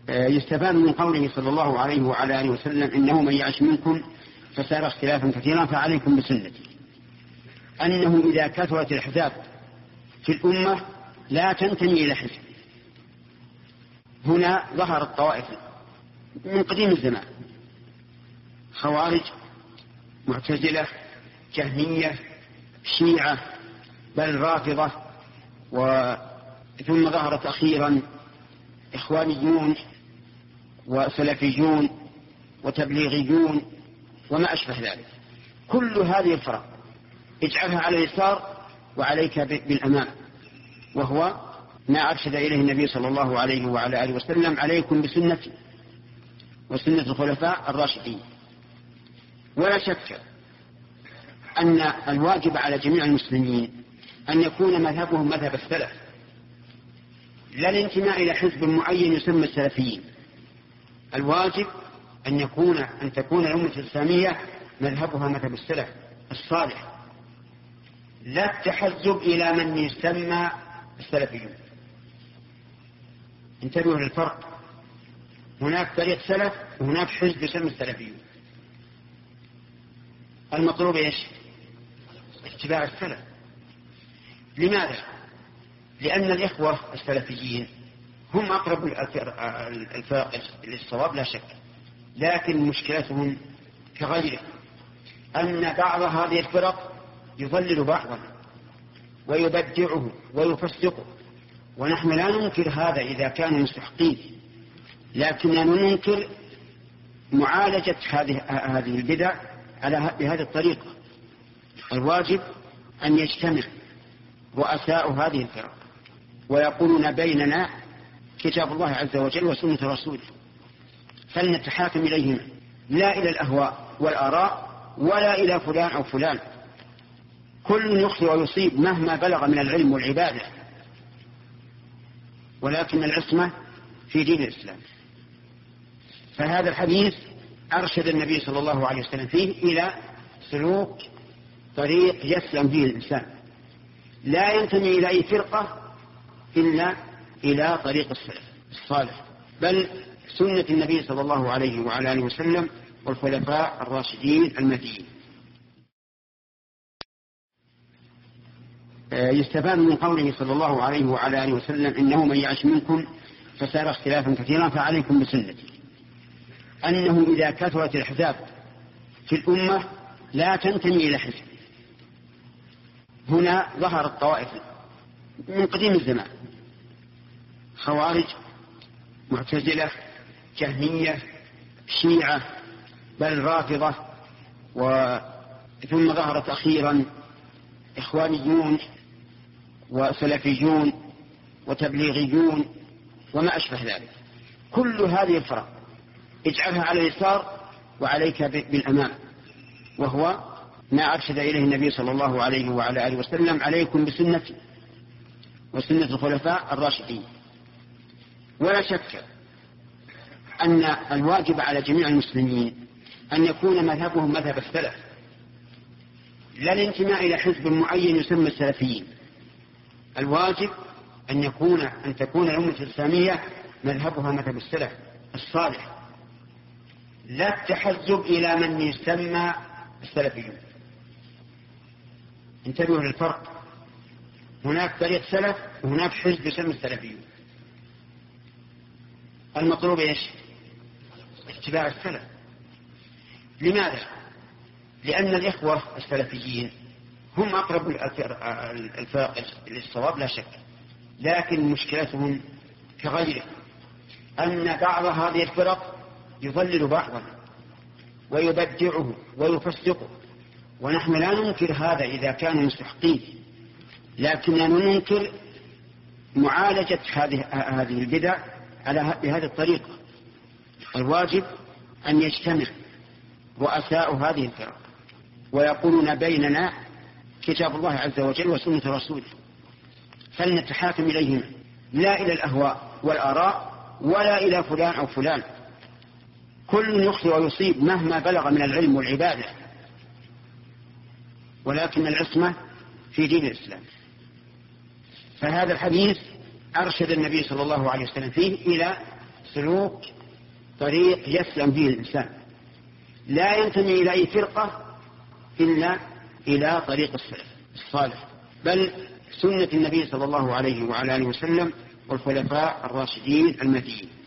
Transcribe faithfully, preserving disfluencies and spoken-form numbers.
يستفاد من قوله صلى الله عليه وعلى آله وسلم إنه من يعش منكم فسيرى اختلافا كثيرا فعليكم بسنتي، أنه إذا كثرت الأحزاب في الأمة لا تنتمي إلى حزب. هنا ظهرت طوائف من قديم الزمان: خوارج، معتزلة، جهمية، شيعة، بل رافضة، ثم ظهرت أخيرا إخوانيون وسلفيون وتبليغيون وما أشبه ذلك. كل هذه الفرق اجعلها على اليسار وعليك بالأمام، وهو ما أرشد إليه النبي صلى الله عليه وعلى آله وسلم: عليكم بسنتي وسنة الخلفاء الراشدين. ولا شك أن الواجب على جميع المسلمين أن يكون مذهبهم مذهب السلف، لا الانتماء إلى حزب معين يسمى السلفيين. الواجب أن يكون أن تكون الأمة الإسلامية مذهبها مذهب السلف الصالح، لا التحزب إلى من يسمى السلفيون. انتبهوا للفرق، هناك طريق سلف وهناك حزب يسمى السلفيون. المطلوب ايش؟ اتباع السلف. لماذا؟ لأن الإخوة السلفيين هم أقرب الفرق للصواب لا شك، لكن مشكلتهم كغيره أن بعض هذه الفرق يضلل بعضا ويبدعه ويفسقه، ونحن لا ننكر هذا إذا كانوا مستحقين، لكننا ننكر معالجة هذه هذه البدع على بهذه الطريقة. الواجب أن يجتمع رؤساء هذه الفرق ويقولون بيننا كتاب الله عز وجل وسنة رسوله، فلنتحاكم إليهما، لا إلى الأهواء والآراء ولا إلى فلان أو فلان. كل يخطئ ويصيب مهما بلغ من العلم والعبادة، ولكن العصمة في دين الإسلام. فهذا الحديث أرشد النبي صلى الله عليه وسلم فيه إلى سلوك طريق يسلم فيه الإنسان، لا ينتمي إلى أي فرقة إلا إلى طريق السلف الصالح، بل سنة النبي صلى الله عليه وعلى آله وسلم والخلفاء الراشدين المهديين. يستفاد من قوله صلى الله عليه وعلى آله وسلم إنه من يعش منكم فسيرى اختلافا كثيرا فعليكم بسنتي، أنه إذا كثرت الأحزاب في الأمة لا تنتمي إلى حزب. هنا ظهرت طوائف من قديم الزمان: خوارج، معتزلة، جهمية، شيعة، بل رافضة، ثم ظهرت أخيرا إخوانيون وسلفيون وتبليغيون وما أشبه ذلك. كل هذه الفرق اجعلها على اليسار وعليك بالأمام، وهو ما أرشد إليه النبي صلى الله عليه وعلى آله وسلم: عليكم بسنتي وسنة الخلفاء الراشدين. ولا شك أن الواجب على جميع المسلمين أن يكون مذهبهم مذهب السلف، لا الانتماء إلى حزب معين يسمى السلفيين. الواجب أن يكون أن تكون الأمة الإسلامية مذهبها مذهب السلف الصالح، لا التحزب إلى من يسمى السلفيون. انتبهوا للفرق، هناك طريق سلف وهناك حزب يسمى السلفيون. المطلوب ايش؟ اتباع السلف. لماذا؟ لأن الإخوة السلفيين هم أقرب الفرق للصواب لا شك، لكن مشكلتهم كغيره أن بعض هذه الفرق يضلل بعضا ويبدعه ويفسقه، ونحن لا ننكر هذا إذا كانوا مستحقين، لكننا ننكر معالجة هذه هذه البدع على بهذه الطريقة. الواجب أن يجتمع رؤساء هذه الفرق ويقولون بيننا كتاب الله عز وجل وسنة رسوله، فلنتحاكم إليهما، لا إلى الأهواء والآراء ولا إلى فلان أو فلان. كل يخطئ ويصيب مهما بلغ من العلم والعبادة، ولكن العصمة في دين الإسلام. فهذا الحديث أرشد النبي صلى الله عليه وسلم فيه إلى السلوك طريق يسلم به الإنسان، لا ينتمي إلى أي فرقة إلا إلى طريق السلف الصالح، بل سنة النبي صلى الله عليه وعلى آله وسلم والخلفاء الراشدين المهديين.